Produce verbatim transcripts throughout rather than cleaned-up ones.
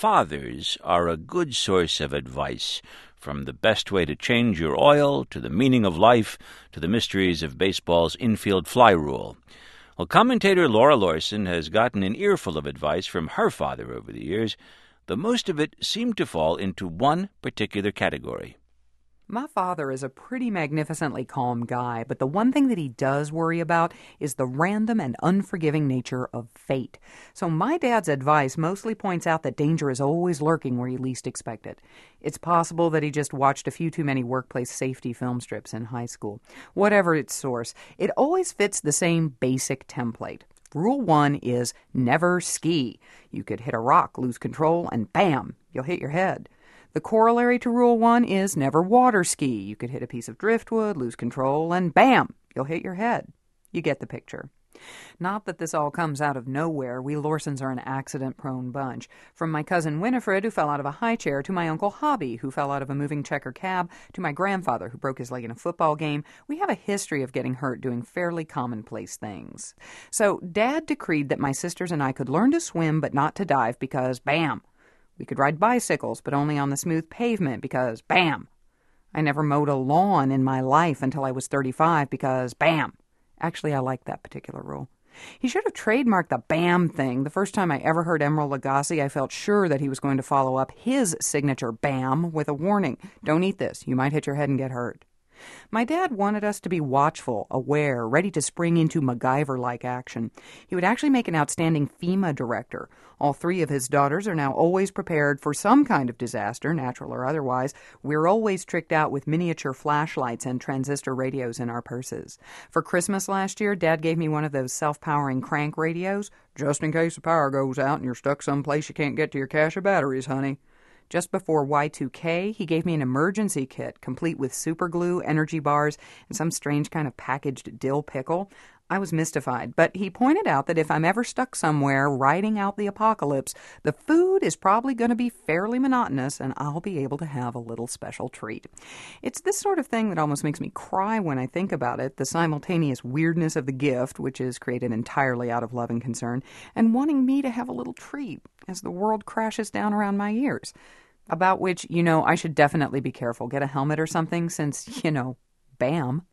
fathers are a good source of advice, from the best way to change your oil, to the meaning of life, to the mysteries of baseball's infield fly rule. Well, commentator Laura Lorson has gotten an earful of advice from her father over the years, though most of it seemed to fall into one particular category. My father is a pretty magnificently calm guy, but the one thing that he does worry about is the random and unforgiving nature of fate. So my dad's advice mostly points out that danger is always lurking where you least expect it. It's possible that he just watched a few too many workplace safety film strips in high school. Whatever its source, it always fits the same basic template. Rule one is never ski. You could hit a rock, lose control, and bam, you'll hit your head. The corollary to Rule one is never water ski. You could hit a piece of driftwood, lose control, and bam, you'll hit your head. You get the picture. Not that this all comes out of nowhere. We Lorsons are an accident-prone bunch. From my cousin Winifred, who fell out of a high chair, to my Uncle Hobby, who fell out of a moving checker cab, to my grandfather, who broke his leg in a football game, we have a history of getting hurt doing fairly commonplace things. So Dad decreed that my sisters and I could learn to swim but not to dive because, bam, we could ride bicycles, but only on the smooth pavement because, bam! I never mowed a lawn in my life until I was thirty-five because, bam! Actually, I like that particular rule. He should have trademarked the bam thing. The first time I ever heard Emeril Lagasse, I felt sure that he was going to follow up his signature bam with a warning. Don't eat this. You might hit your head and get hurt. My dad wanted us to be watchful, aware, ready to spring into MacGyver-like action. He would actually make an outstanding FEMA director. All three of his daughters are now always prepared for some kind of disaster, natural or otherwise. We're always tricked out with miniature flashlights and transistor radios in our purses. For Christmas last year, Dad gave me one of those self-powering crank radios, just in case the power goes out and you're stuck someplace you can't get to your cache of batteries, honey. Just before Y two K, he gave me an emergency kit, complete with super glue, energy bars, and some strange kind of packaged dill pickle. I was mystified, but he pointed out that if I'm ever stuck somewhere riding out the apocalypse, the food is probably going to be fairly monotonous, and I'll be able to have a little special treat. It's this sort of thing that almost makes me cry when I think about it, the simultaneous weirdness of the gift, which is created entirely out of love and concern, and wanting me to have a little treat as the world crashes down around my ears. About which, you know, I should definitely be careful. Get a helmet or something since, you know, bam.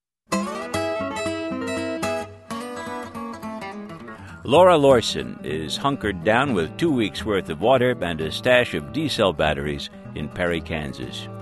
Laura Lorson is hunkered down with two weeks' worth of water and a stash of D-cell batteries in Perry, Kansas.